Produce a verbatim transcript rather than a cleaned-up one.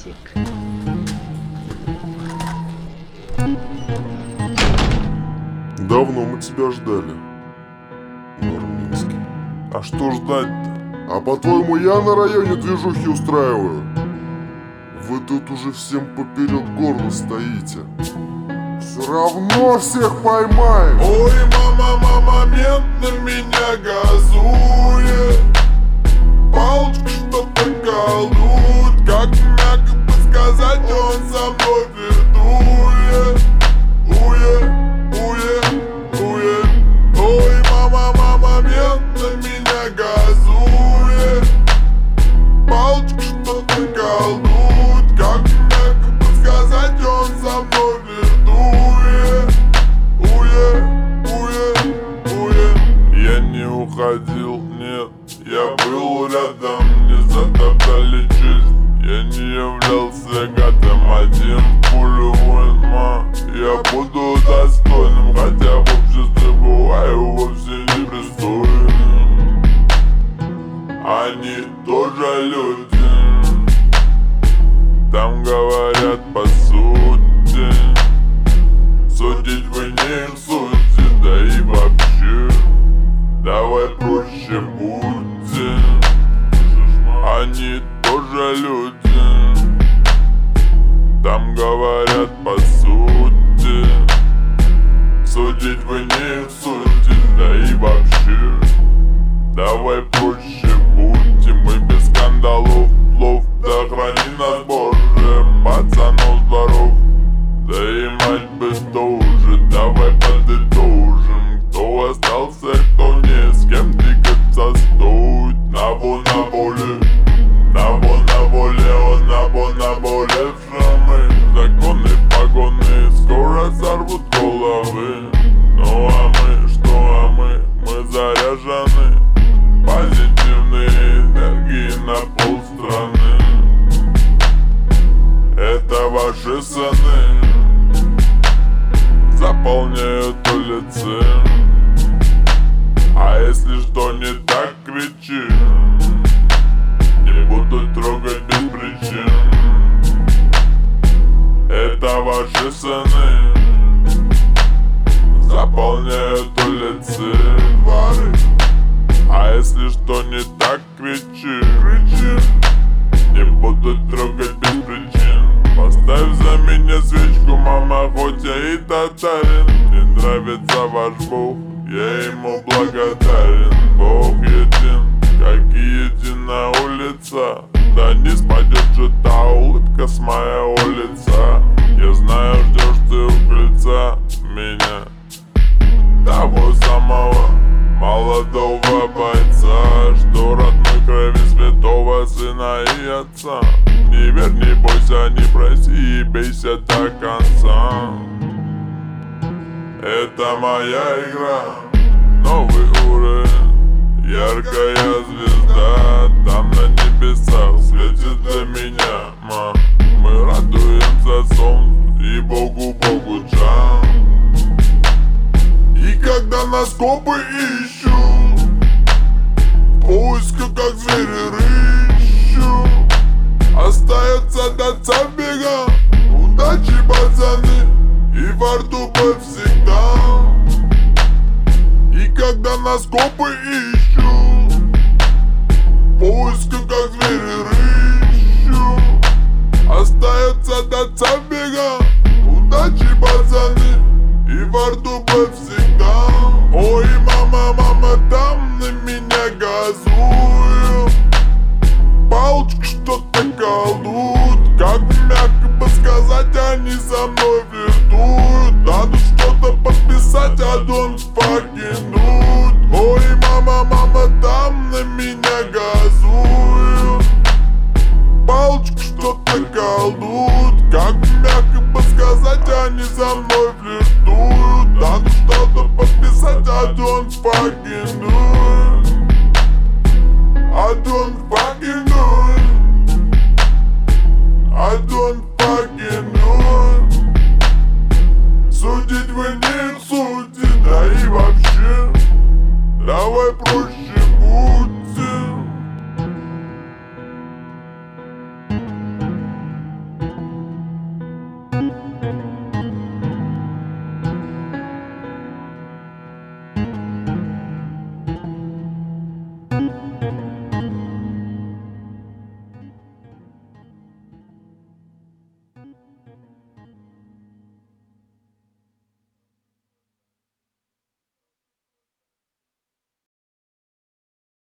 Music. Давно мы тебя ждали, Нурминский. А что ждать-то? А по-твоему, я на районе движухи устраиваю? Вы тут уже всем поперек горла стоите. Все равно всех поймаем. Ой, мама, мама, мент на меня газует. Палочка что-то колдует. Как мягко бы сказать, он со мной флиртует. Уе, уе, уе. Ой, мама, мама, мент на меня газует. Палочка что-то колдует. Как мягко бы сказать, он со мной флиртует. Уе, уе, уе. Я не уходил, нет, я был рядом. Не затоптали честь, я не являлся гадом. Один пулю воина, я буду достойным. Хотя в обществе бываю вовсе непристойным. Они тоже люди, там говорят по сути. Судить вы не их сути, да и вообще давай проще будьте. Они тоже люди, там говорят по сути. Судить вы не их сути, да и вообще давай проще будьте. Мы без скандалов, плов, да храни нас Боже. Пацанов здоров, да и мать бы тоже. Давай подытожим, кто остался, кто не, с кем двигаться стоит. Набо на воле, набо на воле, он набо на воле. Мы законы, погоны скоро сорвут головы. Ну а мы, что а мы, мы заряжены позитивной энергией на полстраны. Это ваши сыны заполняют улицы. А если что не так, кричи. Не буду трогать без причин. Это ваши сыны заполняют улицы. Твари. А если что не так, кричи, кричи. Не буду трогать без причин. Поставь за меня свечку, мама, хоть я и татарин. Мне нравится ваш Бог, я ему благодарен. Бог един, как и единая улица. Да не спадет же та улыбка с моего лица. Я знаю, ждешь ты у крыльца меня, того самого молодого бойца, что родной крови святого сына и отца. Не верь, не бойся, не проси и бейся до конца. Это моя игра, новый уровень, яркая звезда. Там на небесах светит для меня, ма. Мы радуемся солнцу и Богу, Богу Джан. И когда нас копы ищут, в поисках как звери рыщут, остается до забега. Удачи, пацаны, и во рту всегда. И когда нас копы ищут, в поисках как звери рыщут, остается до забега. Удачи, пацаны, и во рту всегда. Ой, мама, мама, там на меня газует. Палочка что-то колдует. Как мягко бы сказать, они со мной флиртуют. Надо что-то подписать, а don't fucking do it. Ой, мама, мама, там на меня газует. Палочка что-то колдует. Как мягко бы сказать, они со мной флиртуют. Надо что-то подписать, а don't fucking do it. I don't fucking do it. I don't fucking